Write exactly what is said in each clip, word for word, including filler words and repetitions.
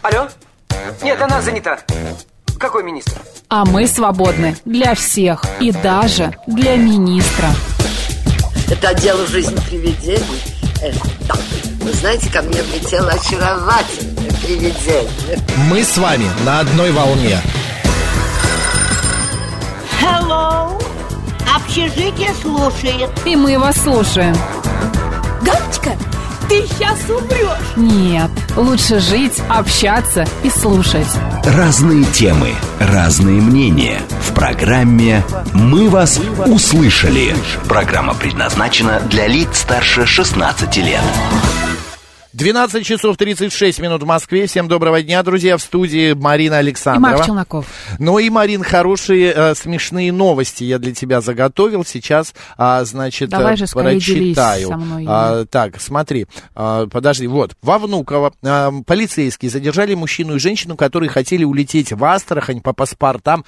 Алло? Нет, она занята. Какой министр? А мы свободны для всех и даже для министра. Это отдел «Жизнь привидений». Э, да. Вы знаете, ко мне влетело очаровательное привидение. Мы с вами на одной волне. Hello. Общежитие слушает. И мы вас слушаем. Галочка, ты сейчас умрешь. Нет, лучше жить, общаться и слушать. Разные темы, разные мнения. В программе «Мы вас услышали». Программа предназначена для лиц старше шестнадцати лет. двенадцать часов тридцать шесть минут в Москве. Всем доброго дня, друзья. В студии Марина Александрова. И Марк Челноков. Ну и, Марин, хорошие э, смешные новости я для тебя заготовил. Сейчас, а, значит, Давай же скорее прочитаю. делись со мной. А, так, смотри, а, подожди, вот. Во Внуково а, полицейские задержали мужчину и женщину, которые хотели улететь в Астрахань по паспортам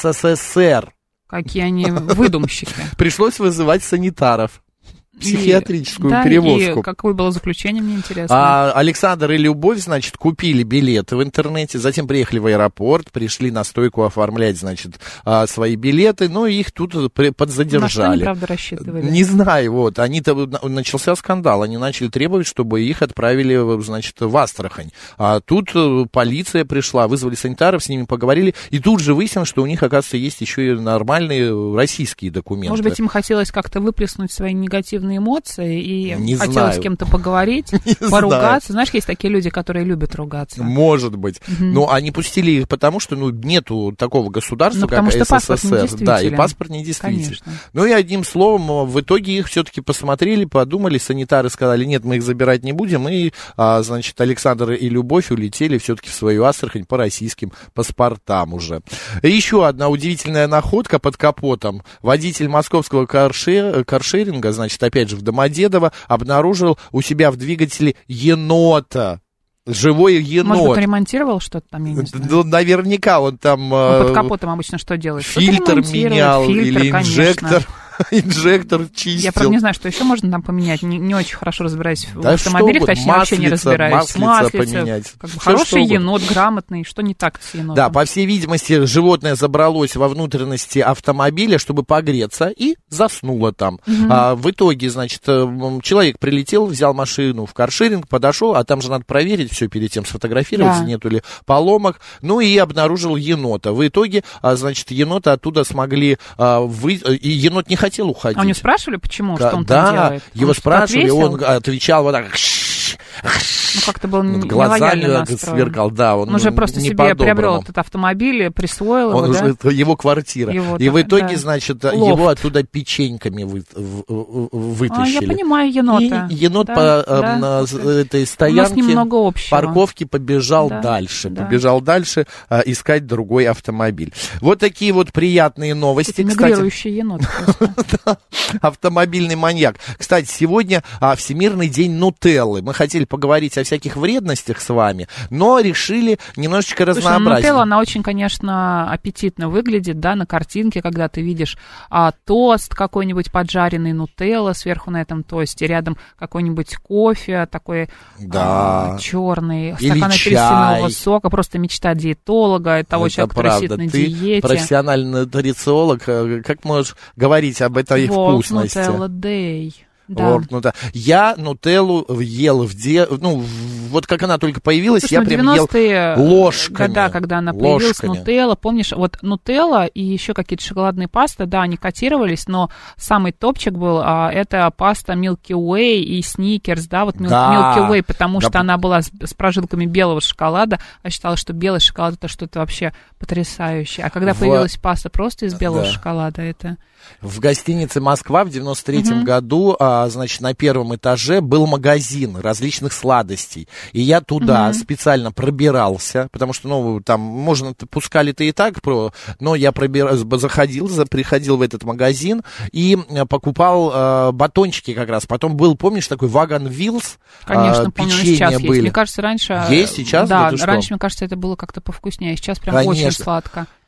СССР. Какие они выдумщики. Пришлось вызывать санитаров. Психиатрическую и, да, перевозку. И какое было заключение, мне интересно. А, Александр и Любовь, значит, купили билеты в интернете, затем приехали в аэропорт, пришли на стойку оформлять, значит, а, свои билеты, но их тут подзадержали. На что они, правда, рассчитывали? Не знаю, вот, они-то, начался скандал, они начали требовать, чтобы их отправили, значит, в Астрахань. А тут полиция пришла, вызвали санитаров, с ними поговорили, и тут же выяснилось, что у них, оказывается, есть еще и нормальные российские документы. Может быть, им хотелось как-то выплеснуть свои негативные эмоции, и не хотелось знаю. с кем-то поговорить, не поругаться. Знаю. Знаешь, есть такие люди, которые любят ругаться. Может быть. Угу. Но они пустили их потому, что ну, нету такого государства, ну, как что СССР. Да, и паспорт недействителен. Конечно. Ну и одним словом, в итоге их все-таки посмотрели, подумали, санитары сказали, нет, мы их забирать не будем, и, а, значит, Александр и Любовь улетели все-таки в свою Астрахань по российским паспортам уже. Еще одна удивительная находка под капотом. Водитель московского каршер... каршеринга, значит, опять же, в Домодедово, обнаружил у себя в двигателе енота. Живой енот. Может быть, он ремонтировал что-то там, я не знаю. Ну, наверняка он там... Ну, под капотом обычно что делает? Фильтр менял, фильтр, или инжектор. Конечно. Инжектор чистил. Я, правда, не знаю, что еще можно там поменять. Не, не очень хорошо разбираюсь да в автомобилях, что, точнее, маслица, вообще не разбираюсь. Маслица, маслица поменять. Как бы хороший енот, грамотный. Что не так с енотом? Да, по всей видимости, животное забралось во внутренности автомобиля, чтобы погреться, и заснуло там. Угу. А, в итоге, значит, человек прилетел, взял машину в каршеринг, подошел, а там же надо проверить все перед тем, сфотографировать, да. Нету ли поломок. Ну и обнаружил енота. В итоге, а, значит, енота оттуда смогли а, вы... И енот не хотел уходить. А у него спрашивали, почему, да, что он да, там делает? Его он спрашивали, он отвечал вот так. Ну, как-то был вот глазами настроен. Сверкал, да. Он, он уже просто себе приобрел этот автомобиль, присвоил он его, уже, да? Его квартира. Его, и в итоге, да. Значит, Лофт. Его оттуда печеньками вы, вытащили. А, я понимаю енота. И енот да, по да. На этой стоянке, парковке побежал да, дальше. Да. Побежал дальше а, искать другой автомобиль. Вот такие вот приятные новости. Это мигрирующий енот. Автомобильный маньяк. Кстати, сегодня а, Всемирный день нутеллы. Мы хотели поговорить о всяких вредностях с вами, но решили немножечко разнообразить. разнообразить. Нутелла, она очень, конечно, аппетитно выглядит, да, на картинке, когда ты видишь а, тост какой-нибудь поджаренный, нутелла, сверху на этом тосте, рядом какой-нибудь кофе, такой да. а, черный, стакан апельсинового сока, просто мечта диетолога, того это человека, правда. который сидит на ты диете. Профессиональный нутрициолог, как можешь говорить об этой World вкусности? Nutella Day. Да. Вот, ну, да. Я нутеллу ел в де... ну, вот как она только появилась, Слушай, я прям ел ложками. Года, когда она ложками. появилась, нутелла, помнишь, вот нутелла и еще какие-то шоколадные пасты, да, они котировались, но самый топчик был, а, это паста Milky Way и Snickers, да, вот да. Milky Way, потому да. что она была с, с прожилками белого шоколада, а считала, что белый шоколад это что-то вообще потрясающее. А когда в... появилась паста просто из белого да. шоколада, это... В гостинице «Москва» в девяносто третьем угу. году, а, значит, на первом этаже был магазин различных сладостей. И я туда угу. специально пробирался, потому что, ну, там, можно, пускали-то и так, но я пробир... заходил, приходил в этот магазин и покупал а, батончики как раз. Потом был, помнишь, такой Вагон Вилс? Конечно, а, помню, сейчас были. есть. Мне кажется, раньше... Есть сейчас? Да, да раньше, мне кажется, это было как-то повкуснее. Сейчас прям Конечно. очень сладко.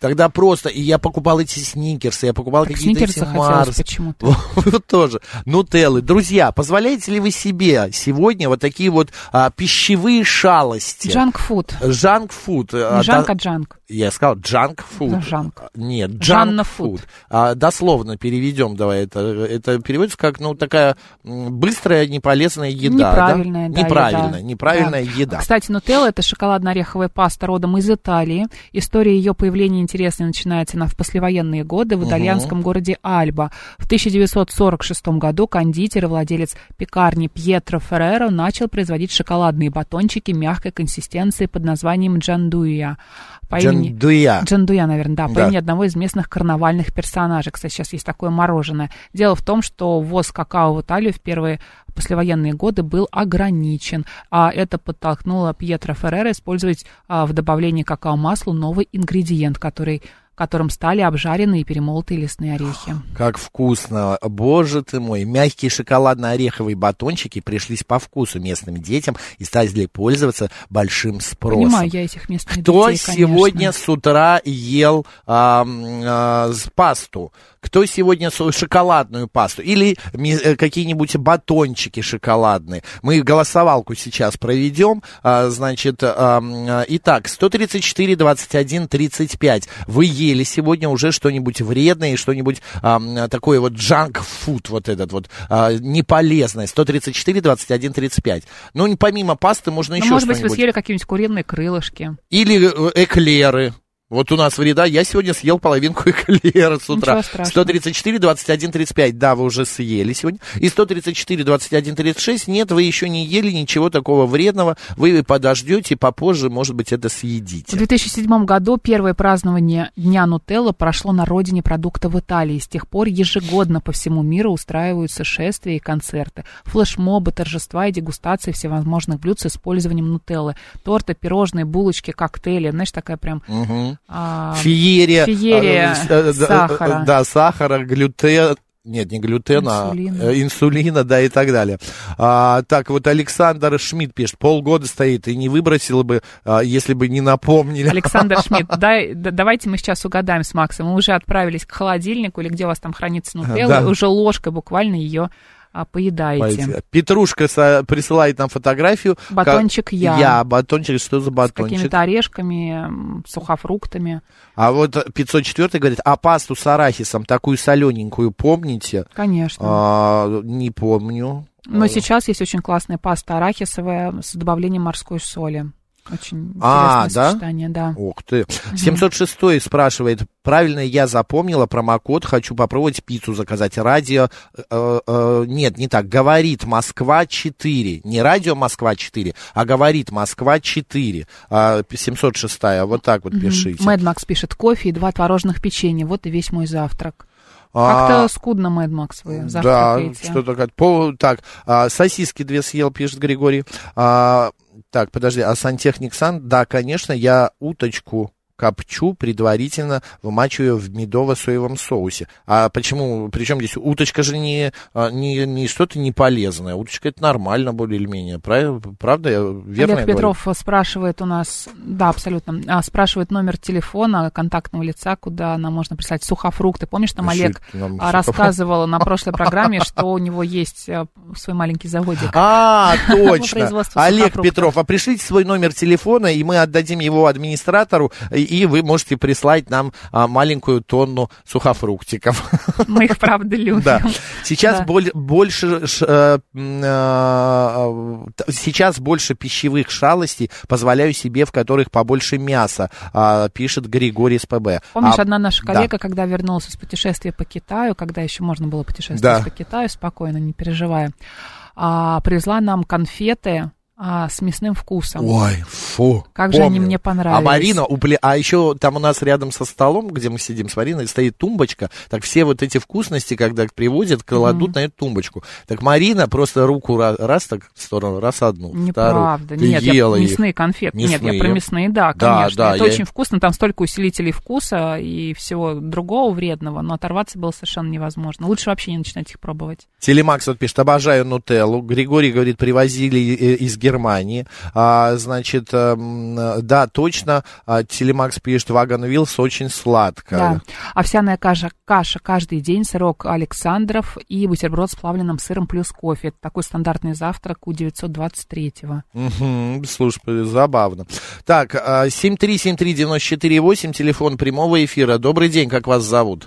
Тогда просто, и я покупал эти сникерсы, я покупал Так какие-то эти Марс. почему-то. Вот тоже. Нутеллы. Друзья, позволяете ли вы себе сегодня вот такие вот а, пищевые шалости? Джанк-фуд. Джанк-фуд. Не жанк, а джанк. Я сказал джанк-фуд. Да, жанк. Нет, Жанна-фуд. джанк-фуд. А, дословно переведем, давай, это, это переводится как, ну, такая быстрая, неполезная еда. Неправильная, да? да, Неправильная, еда. неправильная Да. еда. Кстати, нутелла — это шоколадно-ореховая паста родом из Италии. История ее появления интересная, начинается она в послевоенные годы в итальянском угу. городе Альба. В тысяча девятьсот сорок шестом году кондитер и владелец пекарни Пьетро Ферреро начал производить шоколадные батончики мягкой консистенции под названием джандуя. По имени... Джандуя. Джандуя, наверное, да, по да. имени одного из местных карнавальных персонажей. Кстати, сейчас есть такое мороженое. Дело в том, что ввоз какао в Италию в первые послевоенные годы был ограничен, а это подтолкнуло Пьетро Ферреро использовать а, в добавлении какао-маслу новый ингредиент, который... которым стали обжаренные и перемолотые лесные орехи. Как вкусно! Боже ты мой! Мягкие шоколадно-ореховые батончики пришлись по вкусу местным детям и стали пользоваться большим спросом. Понимаю, я этих местных Кто детей, конечно. сегодня с утра ел а, а, пасту? Кто сегодня шоколадную пасту? Или какие-нибудь батончики шоколадные? Мы голосовалку сейчас проведем. А, значит, а, а, итак, сто тридцать четыре двадцать один тридцать пять. Вы ели сегодня уже что-нибудь вредное, что-нибудь а, такое вот джанк-фуд, вот этот вот а, неполезное. сто тридцать четыре двадцать один тридцать пять. Ну, помимо пасты можно еще может что-нибудь. Может быть, вы съели какие-нибудь куриные крылышки. Или эклеры. Вот у нас вреда, я сегодня съел половинку эклера с утра. сто тридцать четыре двадцать один тридцать пять, да, вы уже съели сегодня. И сто тридцать четыре двадцать один тридцать шесть, нет, вы еще не ели ничего такого вредного, вы подождете, попозже, может быть, это съедите. В две тысячи седьмом году первое празднование Дня Нутеллы прошло на родине продукта в Италии. С тех пор ежегодно по всему миру устраиваются шествия и концерты, флешмобы, торжества и дегустации всевозможных блюд с использованием нутеллы. Торты, пирожные, булочки, коктейли, знаешь, такая прям... Угу. А, Феерия, феерия а, сахара. Да, да, сахара, глютен, нет, не глютена, инсулина, а, инсулина, да, и так далее. А, так, вот Александр Шмидт пишет, полгода стоит и не выбросила бы, а, если бы не напомнили. Александр Шмидт, дай, да, давайте мы сейчас угадаем с Максом. Мы уже отправились к холодильнику, или где у вас там хранится нутелла, да. Уже ложкой буквально ее... А поедаете. Пойдите. Петрушка со- присылает нам фотографию. Батончик как... я. Я, батончик, что за батончик? С какими-то орешками, сухофруктами. А вот пятьсот четыре говорит, а пасту с арахисом, такую солененькую, помните? Конечно. А, не помню. Но сейчас есть очень классная паста арахисовая с добавлением морской соли. Очень интересное а, да? сочетание, да. Ух ты. Угу. семьсот шестой спрашивает, правильно я запомнила промокод, хочу попробовать пиццу заказать. Радио, э, э, нет, не так, говорит Москва четыре, не радио Москва четыре, а говорит Москва четыре, э, семьсот шестая, вот так вот угу. пишите. Мэд Макс пишет, кофе и два творожных печенья, вот и весь мой завтрак. Как-то а, скудно, Мэд Макс, вы завтракаете. Да, что-то как... По, так, а, сосиски две съел, пишет Григорий. А, так, подожди, а сантехник Сан? Да, конечно, я уточку копчу, предварительно вымачиваю в медово-соевом соусе. А почему, причем здесь уточка же не, не, не что-то неполезное, уточка это нормально более или менее, правда? правда я, верно Олег я Петров говорю? Спрашивает у нас, да, абсолютно, а, спрашивает номер телефона контактного лица, куда нам можно прислать сухофрукты. Помнишь, там Пиши, Олег нам рассказывал на прошлой программе, что у него есть свой маленький заводик. А, точно, Олег Петров, а пришлите свой номер телефона, и мы отдадим его администратору, и вы можете прислать нам а, маленькую тонну сухофруктиков. Мы их, правда, любим. Да. Сейчас да. Боль, больше ш, э, э, сейчас больше пищевых шалостей позволяю себе, в которых побольше мяса, э, пишет Григорий с ПБ. Помнишь, а, одна наша коллега, да. когда вернулась из путешествия по Китаю, когда еще можно было путешествовать да. по Китаю, спокойно, не переживая, а, привезла нам конфеты А, с мясным вкусом. Ой, фу. Как помню. же они мне понравились. А Марина, упле... а еще там у нас рядом со столом, где мы сидим с Мариной, стоит тумбочка. Так все вот эти вкусности, когда привозят, кладут mm-hmm. на эту тумбочку. Так Марина просто руку раз, раз так в сторону, раз одну, Неправда. вторую. Нет, я мясные конфеты. Мясные. Нет, я про мясные, да, конечно. Да, да, это я... очень вкусно, там столько усилителей вкуса и всего другого вредного, но оторваться было совершенно невозможно. Лучше вообще не начинать их пробовать. Телемакс вот пишет, обожаю нутеллу. Григорий говорит, привозили из Германии. А, значит, а, да, точно, а, Телемакс пишет, Вагон Вилс очень сладко. Да, овсяная каша, каша каждый день, сырок Александров и бутерброд с плавленным сыром плюс кофе. Это такой стандартный завтрак у девятьсот двадцать третьего. Угу, слушай, забавно. Так, семь три семь три девяносто четыре восемь, телефон прямого эфира. Добрый день, как вас зовут?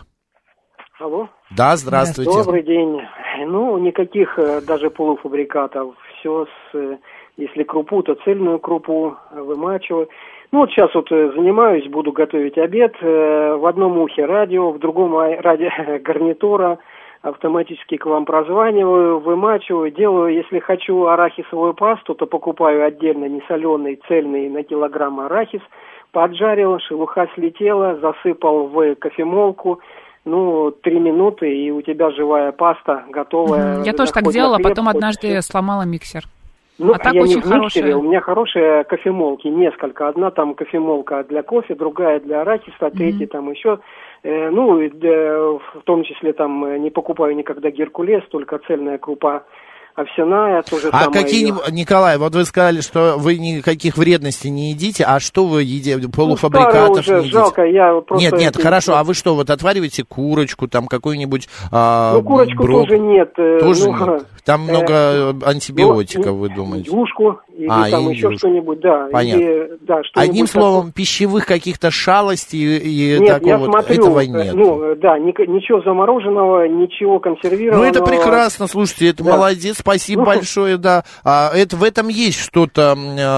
Алло. Да, здравствуйте. Добрый день. Ну, никаких даже полуфабрикатов. Все с, если крупу, то цельную крупу вымачиваю. Ну, вот сейчас вот занимаюсь, буду готовить обед. В одном ухе радио, в другом радио гарнитура. Автоматически к вам прозваниваю, вымачиваю, делаю, если хочу арахисовую пасту, то покупаю отдельно несоленый, цельный на килограмм арахис, поджарил, шелуха слетела, засыпал в кофемолку, ну, три минуты, и у тебя живая паста готовая. Я тоже так делала, хлеб, потом однажды все. сломала миксер. Ну, а так я очень не в миксере, хорошая. У меня хорошие кофемолки, несколько. Одна там кофемолка для кофе, другая для арахиса, третья mm-hmm. там еще. Э, ну, э, в том числе там не покупаю никогда геркулес, только цельная крупа овсяная. То же а самое какие, ее... Николай, вот вы сказали, что вы никаких вредностей не едите, а что вы едите? Полуфабрикатов ну, уже, не едите? Жалко, я просто... Нет, нет, эти... хорошо, а вы что, вот отвариваете курочку, там какую-нибудь... А, ну, курочку брок... тоже нет. Тоже ну, нет? Там э, много э, антибиотиков, ну, вы думаете? Индюшку, или а, там индюшку. еще что-нибудь, да. Понятно. Или, да, Одним такое. словом, пищевых каких-то шалостей и нет, такого я вот, смотрю, этого нет. Ну, да, ни, ничего замороженного, ничего консервированного. Ну, это прекрасно, слушайте, это да. молодец, спасибо ну, большое, да. А, это, в этом есть что-то,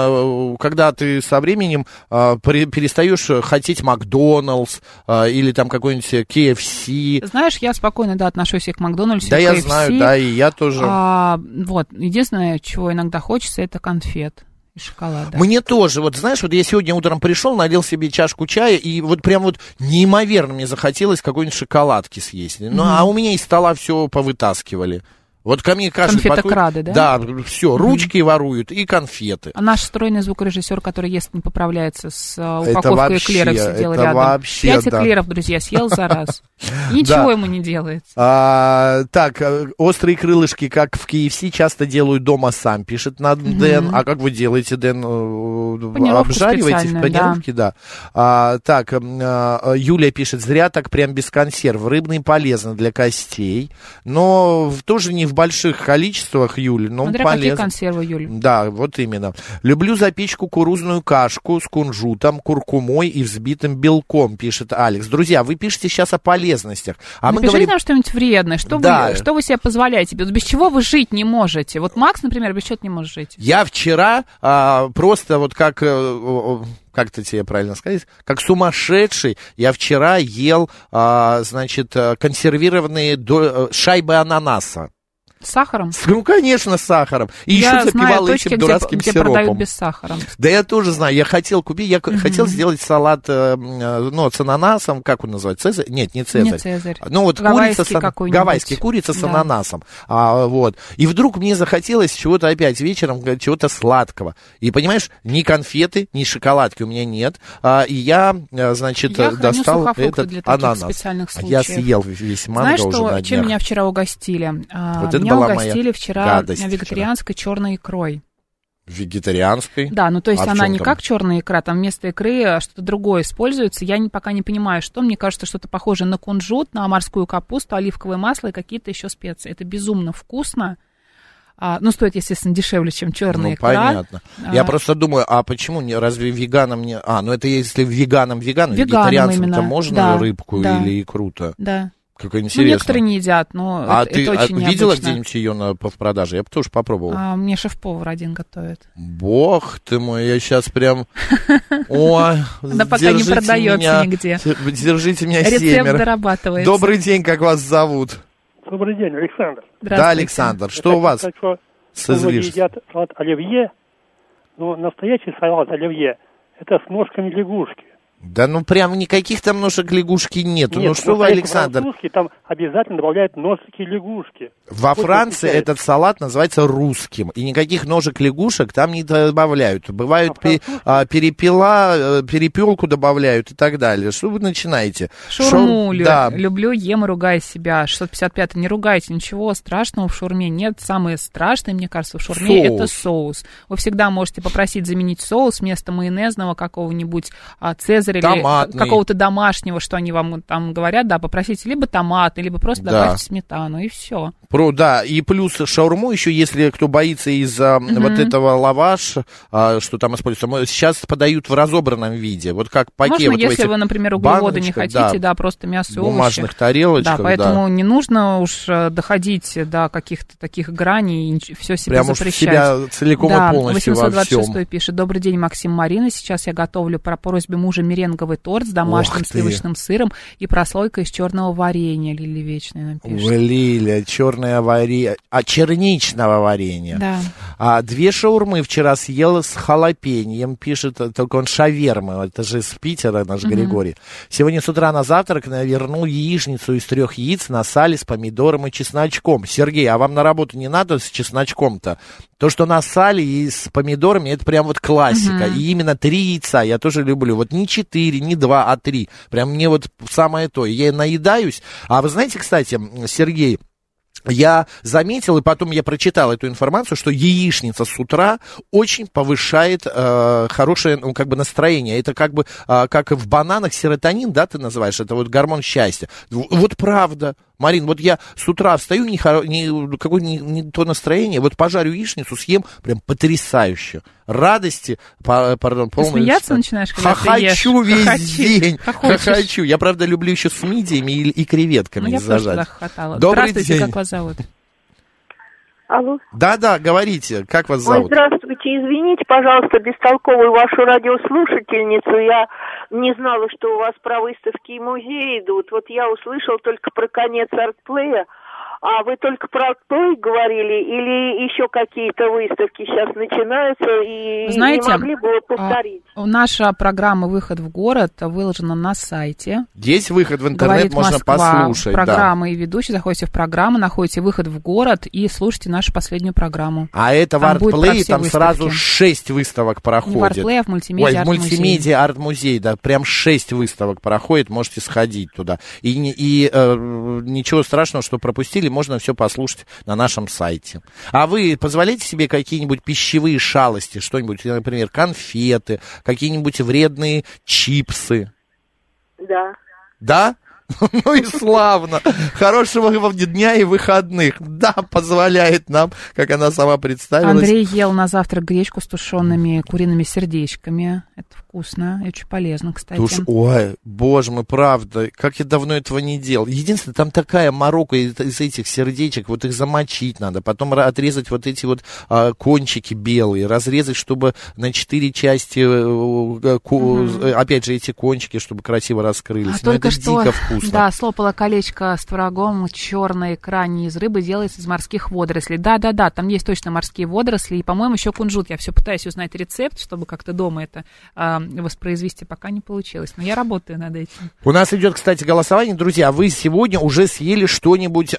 а, когда ты со временем а, при, перестаешь хотеть Макдоналдс а, или там какой-нибудь кей эф си. Знаешь, я спокойно, да, отношусь и к Макдональдсу, да, и к я кей эф си. знаю, да, и я тоже. А, вот, единственное, чего иногда хочется, это конфет. Шоколада. Мне тоже, вот знаешь, вот я сегодня утром пришел, налил себе чашку чая, и вот прям вот неимоверно мне захотелось какой-нибудь шоколадки съесть. Ну, mm-hmm. а у меня из стола все повытаскивали. Вот ко мне каждый конфетокрады, подходит, да? Да, все, ручки mm-hmm. воруют и конфеты. А наш стройный звукорежиссер, который ест, не поправляется, с упаковкой эклеров сидел рядом. Вообще, Пять да. эклеров, друзья, съел за раз. Ничего ему не делается. А, так, острые крылышки, как в кей эф си, часто делаю дома сам, пишет нам mm-hmm. Дэн. А как вы делаете, Дэн? Обжариваете в панировке? Да. да. А, так, Юлия пишет, зря так прям без консерв. Рыбный полезно для костей, но тоже не в больших количествах, Юль, но Смотря полезно. Какие консервы, Юль. Да, вот именно. Люблю запечь кукурузную кашку с кунжутом, куркумой и взбитым белком, пишет Алекс. Друзья, вы пишете сейчас о полезностях. А Напишите мы говорим... нам что-нибудь вредное. Что, да. вы, что вы себе позволяете? Без чего вы жить не можете? Вот Макс, например, без чего не может жить. Я вчера а, просто вот как... А, как это тебе правильно сказать, как сумасшедший, я вчера ел, а, значит, консервированные до, шайбы ананаса. С сахаром? Ну, конечно, с сахаром. И я еще запивал точки, этим дурацким где, сиропом. Где продают без сахара. Да я тоже знаю. Я хотел купить, я uh-huh. хотел сделать салат, ну, с ананасом, как он называется? Цезарь? Нет, не Цезарь. Не Цезарь. Ну, вот гавайский курица с, гавайский, курица с да. ананасом. А, вот. И вдруг мне захотелось чего-то опять вечером, чего-то сладкого. И, понимаешь, ни конфеты, ни шоколадки у меня нет. А, и я, значит, я достал этот для ананас. Специальных случаев. Я съел весь манго. Знаешь, уже что, на днях. чем меня вчера угостили? Вот меня угостили вчера гадость вегетарианской вчера. черной икрой. Вегетарианской? Да, ну то есть а она не там? как черная икра, там вместо икры что-то другое используется. Я не, пока не понимаю, что. Мне кажется, что-то похоже на кунжут, на морскую капусту, оливковое масло и какие-то еще специи. Это безумно вкусно. А, ну, стоит, естественно, дешевле, чем черная ну, икра. Понятно. А, Я просто думаю, а почему, не, разве веганам не... А, ну это если веганам вегану, вегетарианцам-то можно да, рыбку да, или икру-то? Да. Как интересно. Ну, некоторые не едят, но а это, ты, это очень а необычно. видела где-нибудь ее на, в продаже? Я бы тоже попробовал. А, мне шеф-повар один готовит. Бог ты мой, я сейчас прям... Ой, она пока не продается нигде. Держите меня семеро. Рецепт дорабатывается. Добрый день, как вас зовут? Добрый день, Александр. Да, Александр, что у вас с излишеством? Едят салат оливье, но настоящий салат оливье — это с ножками лягушки. Да ну прям никаких там ножек лягушки нету. Нет, ну что вы, Александр? Французский там обязательно добавляют ножики лягушки. Во Очень Франции отличается. этот салат называется русским. И никаких ножек лягушек там не добавляют. Бывают А пе- а, перепела, перепелку добавляют и так далее. Что вы начинаете? Шаурму Шо- лю- да. люблю, ем и ругаю себя. шестьсот пятьдесят пятый, не ругайте, ничего страшного в шаурме нет. Самое страшное, мне кажется, в шаурме Соус. это соус. Вы всегда можете попросить заменить соус вместо майонезного какого-нибудь а, цезаря Томатный. или какого-то домашнего, что они вам там говорят, да, попросите либо томатный, либо просто Да. добавьте сметану, и все. Про, да, и плюс шаурму еще, если кто боится из-за mm-hmm. вот этого лаваша, а, что там используется, мы сейчас подают в разобранном виде, вот как паке. Можно, вот если в вы, например, углеводы не хотите, да, да, просто мясо и овощи. в бумажных тарелочках, Да, поэтому да. не нужно уж э, доходить до каких-то таких граней и все себе Прям уж запрещать. себя целиком да, и полностью во восемьсот двадцать шесть всем. пишет: добрый день, Максим, Марина. Сейчас я готовлю по просьбе мужа меренговый торт с домашним Ох ты. сливочным сыром и прослойкой из черного варенья. Лили Вечная нам пишет. Ой, Лиля, черное варенье, а черничного варенья. Да. А, две шаурмы вчера съела с халапеньем, пишет, только он шавермы, это же из Питера наш Мгм. Григорий. Сегодня с утра на завтрак навернул яичницу из трех яиц на сале с помидором и чесночком. Сергей, а вам на работу не надо с чесночком-то? То, что на сале и с помидорами, это прям вот классика. Мгм. И именно три яйца я тоже люблю. Вот не четыре, не два, а три. Прям мне вот самое то. Я наедаюсь. А вы знаете, кстати, Сергей, я заметил, и потом я прочитал эту информацию, что яичница с утра очень повышает э, хорошее, ну, как бы настроение. Это как бы, э, как и в бананах серотонин, да, ты называешь, это вот гормон счастья. В- Вот правда. Марин, вот я с утра встаю, не, хоро- не, какое не, не то настроение, вот пожарю яичницу, съем, прям потрясающе. Радости, по, пардон, Ты полное... смеяться начинаешь, когда ты ешь? Хохочу весь Хохочи. день, Хохочешь. хохочу. Я, правда, люблю еще с мидиями и, и креветками Ну, я зажать. тоже туда хохотала. Добрый Здравствуйте, день. как вас зовут? Алло. Да-да, говорите, как вас Ой, зовут? здравствуйте, извините, пожалуйста, бестолковую вашу радиослушательницу. Я не знала, что у вас про выставки и музеи идут. Вот я услышала только про конец артплея. А вы только про артплей говорили или еще какие-то выставки сейчас начинаются и Знаете, не могли бы повторить? а, наша программа «Выход в город» выложена на сайте. Есть выход в интернет, Говорит можно Москва, послушать. программа Да. и ведущий. Заходите в программу, находите «Выход в город» и слушайте нашу последнюю программу. А это Там в будет про артплее, все там выставки. сразу шесть выставок проходит. Не в артплее, а в мультимедиа Ой, в арт-музей. мультимедиа арт-музей, да, прям шесть выставок проходит, можете сходить туда. И, не- и э, ничего страшного, что пропустили, можно все послушать на нашем сайте. А вы позволяете себе какие-нибудь пищевые шалости, что-нибудь, например, конфеты, какие-нибудь вредные чипсы? Да. Да? Ну и славно. Хорошего вам дня и выходных. Да, позволяет нам, как она сама представилась. Андрей ел на завтрак гречку с тушеными куриными сердечками. Это вкусно и очень полезно, кстати. Туш... Ой, боже мой, правда, как я давно этого не делал. Единственное, там такая морока из, из этих сердечек, вот их замочить надо, потом ра- отрезать вот эти вот а, кончики белые, разрезать, чтобы на четыре части, э, ку- Мгм. э, опять же, эти кончики, чтобы красиво раскрылись. А Ну, только это что, дико вкусно. да, слопала колечко с творогом черной икра из рыбы, делается из морских водорослей. Да-да-да, там есть точно морские водоросли, и, по-моему, еще кунжут. Я все пытаюсь узнать рецепт, чтобы как-то дома это а, воспроизвести, пока не получилось. Но я работаю над этим. У нас идет, кстати, голосование. Друзья, вы сегодня уже съели что-нибудь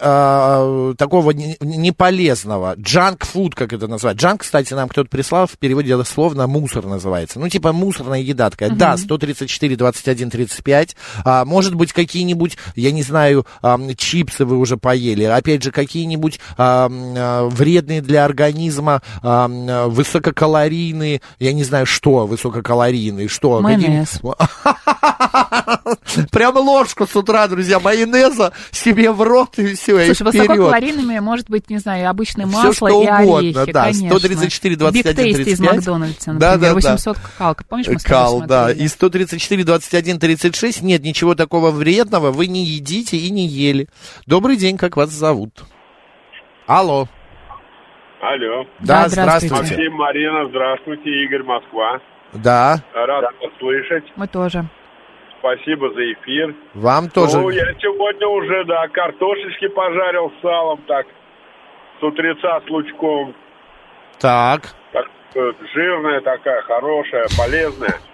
а, такого не, не полезного? Джанк-фуд, как это называют. Джанк, кстати, нам кто-то прислал, в переводе дословно мусор называется. Ну, типа мусорная еда такая. Мгм. Да, сто тридцать четыре двадцать один тридцать пять. А, может быть, какие-нибудь, я не знаю, а, чипсы вы уже поели. Опять же, какие-нибудь а, а, вредные для организма, а, а, высококалорийные, я не знаю, что высококалорийные, что? Майонез. Какие- Прям ложку с утра, друзья, майонеза себе в рот и все, и Слушай, вперед. высококалорийными может быть, не знаю, обычное Всё, масло что и угодно, орехи, да, конечно. сто тридцать четыре двадцать один Биг тридцать Тейсти из пять. Макдональдса, Да, например, да, да. восемьсот калка. Помнишь, мы с тобой Кал, да. смотрели? И сто тридцать четыре двадцать один тридцать шесть. Нет, ничего такого вредного вы не едите и не ели. Добрый день, как вас зовут? Алло. Алло. Да, Да, здравствуйте. здравствуйте. Максим, Марина, здравствуйте. Игорь, Москва. Да, Рад вас слышать. Мы тоже. Спасибо за эфир. вам тоже. Ну, я сегодня уже, да, картошечки пожарил с салом, так, с утреца с лучком. Так. Так, э, жирная такая, хорошая, полезная.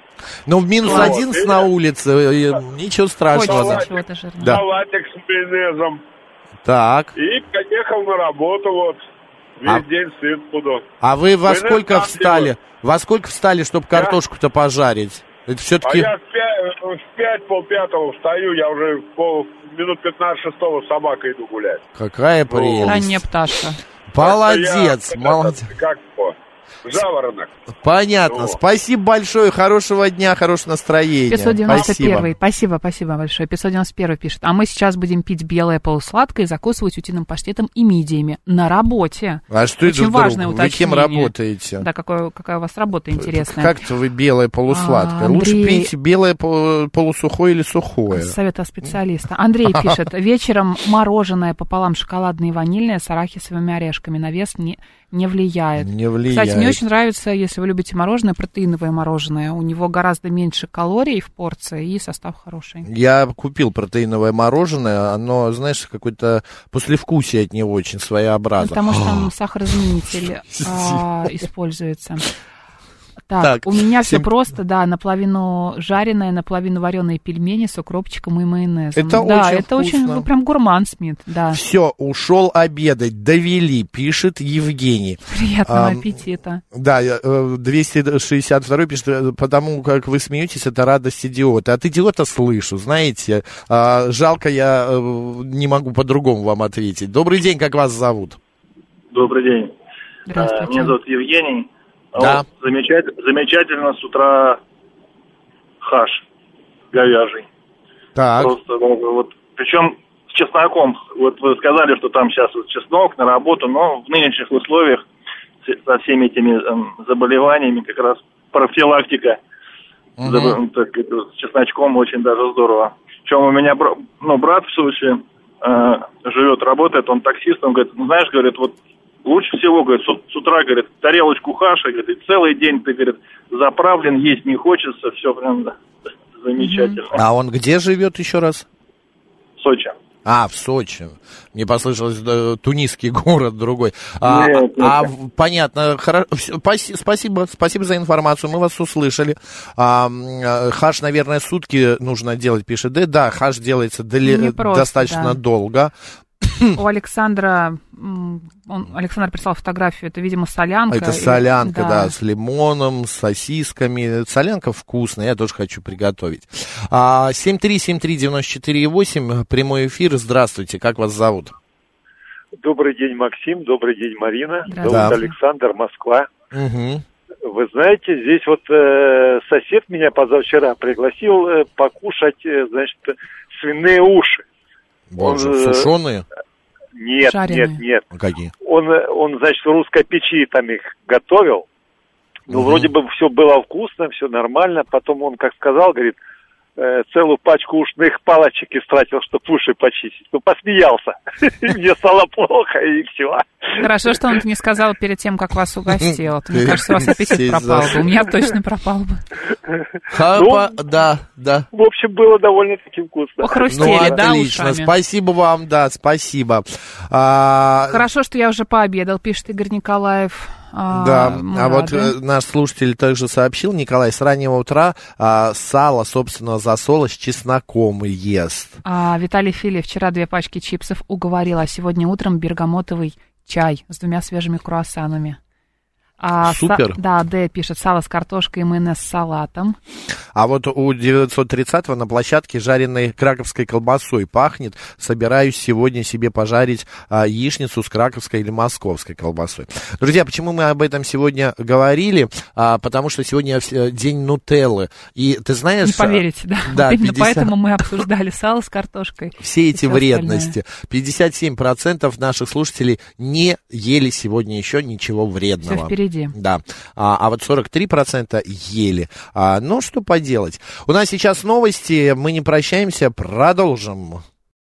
Но в минус Вот, одиннадцать и- на улице, э, ничего страшного. Хочется да. чего-то жирного. Да. Салатик с майонезом. Так, И поехал на работу, вот. Весь А- день сыт буду. а вы во Майонез сколько там встали? делаю. Во сколько встали, чтобы картошку-то пожарить? Это А все-таки... я в пять, в пять, полпятого встаю, я уже пол, минут пятнадцать шестого с собакой иду гулять. Какая прелесть. Ранняя пташка. Молодец, Я, молодец. Как по? Жаворонок. Понятно. Ну. Спасибо большое. Хорошего дня, хорошего настроения. пятьсот девяносто первый. Спасибо. Спасибо, спасибо большое. пятьсот девяносто первый пишет. А мы сейчас будем пить белое полусладкое и закусывать утиным паштетом и мидиями на работе. А что это Очень вдруг? важное Вы уточнение. кем работаете? Да, какое, какая у вас работа интересная. Как-то вы белое полусладкое. А, Лучше Андрей- пейте белое полу- полусухое или сухое. Совет от специалиста. Андрей пишет. Вечером мороженое пополам шоколадное и ванильное с арахисовыми орешками. На вес не, не влияет. Не влияет. Кстати, мне очень нравится, если вы любите мороженое, протеиновое мороженое. У него гораздо меньше калорий в порции и состав хороший. Я купил протеиновое мороженое, оно, знаешь, какое-то послевкусие от него очень своеобразное. Потому что там сахарозаменитель а, используется. Так, Так, у меня все семь- просто, да, наполовину жареное, наполовину вареные пельмени с укропчиком и майонезом. Это да, очень это очень, вкусно. вы прям гурман, Смит, да. Все, ушел обедать, довели, пишет Евгений. Приятного А, аппетита. Да, э, двести шестьдесят второй пишет, э, потому как вы смеетесь, это радость идиота. От идиота слышу, знаете. А, жалко, я э, не могу по-другому вам ответить. Добрый день, как вас зовут? Добрый день. Здравствуйте. Меня зовут Евгений. Да. Вот, замечатель- замечательно с утра хаш говяжий. Так. Просто, ну, вот, причем с чесноком. Вот вы сказали, что там сейчас вот чеснок на работу, но в нынешних условиях с- со всеми этими эм, заболеваниями как раз профилактика Мгм. заб- так сказать, вот с чесночком очень даже здорово. Причем у меня бра- ну, брат в Сочи э, живет, работает, он таксистом, говорит, ну знаешь, говорит, вот лучше всего, говорит, с, с утра, говорит, тарелочку хаша, говорит, и целый день ты, говорит, заправлен, есть не хочется, все прям да, замечательно. А он где живет еще раз? Сочи. А, в Сочи. Мне послышалось, да, тунисский город другой. А, Нет, нет. а, в- понятно. Хоро- всё, спаси- спасибо, спасибо за информацию. Мы вас услышали. А, м, хаш, наверное, сутки нужно делать, пишет. Да, да, хаш делается дали- Непросто, достаточно да. долго. У Александра, м, он, Александр прислал фотографию, это, видимо, солянка. Это И- солянка, да. с лимоном, с сосисками. Солянка вкусная, я тоже хочу приготовить. А, семь три семь три девяносто четыре восемь, прямой эфир. Здравствуйте, как вас зовут? Добрый день, Максим. Добрый день, Марина. Здравствуйте. Зовут Да. Александр, Москва. Угу. Вы знаете, здесь вот э, сосед меня позавчера пригласил э, покушать, э, значит, свиные уши. Боже, Он, э, сушеные? Нет, Жареные. нет, нет. Какие? Он, э, он, значит, в русской печи там их готовил. Ну, Мгм. вроде бы все было вкусно, все нормально. Потом он, как сказал, говорит, э, целую пачку ушных палочек истратил, чтобы уши почистить. Ну, посмеялся. И мне стало плохо, и все. Хорошо, что он не сказал перед тем, как вас угостил. А то, Мне кажется, у вас аппетит Сесть пропал за- бы. У меня точно пропал бы. Хапа, да, да. В общем, было довольно-таки вкусно. Похрустели, Ну, да, отлично. ушами? Спасибо вам, да, спасибо. А, Хорошо, что я уже пообедал, пишет Игорь Николаев. А, Да, мы а вот рады. э, наш слушатель также сообщил, Николай, с раннего утра а, сало, собственно, засола с чесноком ест. А, Виталий Фили вчера две пачки чипсов уговорил, а сегодня утром бергамотовый чай с двумя свежими круассанами. А, Супер. са- да, Д пишет сало с картошкой и майонез с салатом. А вот у девятьсот тридцатого на площадке жареной краковской колбасой пахнет. Собираюсь сегодня себе пожарить а, яичницу с краковской или московской колбасой. Друзья, почему мы об этом сегодня говорили? А, потому что сегодня э, день нутеллы. И ты знаешь... Не поверите, да. Да, Вот именно пятьдесят поэтому мы обсуждали сало с картошкой. Все и эти всё вредности. пятьдесят семь процентов наших слушателей не ели сегодня еще ничего вредного. Все впереди. Да. А, а вот сорок три процента ели. А, ну, что поделать. У нас сейчас новости. Мы не прощаемся. Продолжим.